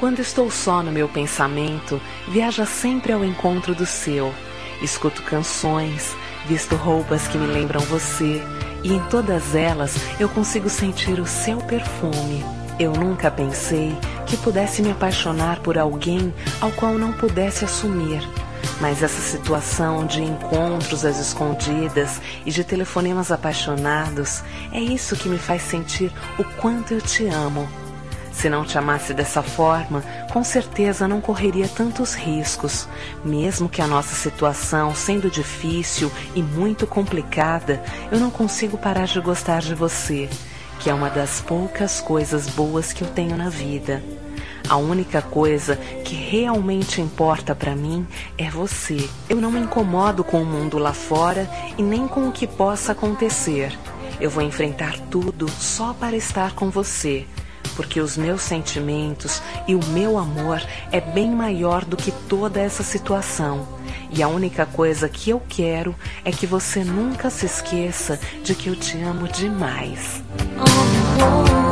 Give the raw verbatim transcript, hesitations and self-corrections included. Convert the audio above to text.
Quando estou só no meu pensamento, viaja sempre ao encontro do seu. Escuto canções, visto roupas que me lembram você, e em todas elas eu consigo sentir o seu perfume. Eu nunca pensei que pudesse me apaixonar por alguém ao qual não pudesse assumir. Mas essa situação de encontros às escondidas e de telefonemas apaixonados é isso que me faz sentir o quanto eu te amo. Se não te amasse dessa forma, com certeza não correria tantos riscos. Mesmo que a nossa situação sendo difícil e muito complicada, eu não consigo parar de gostar de você, que é uma das poucas coisas boas que eu tenho na vida. A única coisa que realmente importa pra mim é você. Eu não me incomodo com o mundo lá fora e nem com o que possa acontecer. Eu vou enfrentar tudo só para estar com você, porque os meus sentimentos e o meu amor é bem maior do que toda essa situação. E a única coisa que eu quero é que você nunca se esqueça de que eu te amo demais. Oh, oh.